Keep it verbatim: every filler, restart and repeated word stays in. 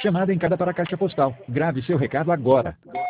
Chamada em cada para a caixa postal. Grave seu recado agora.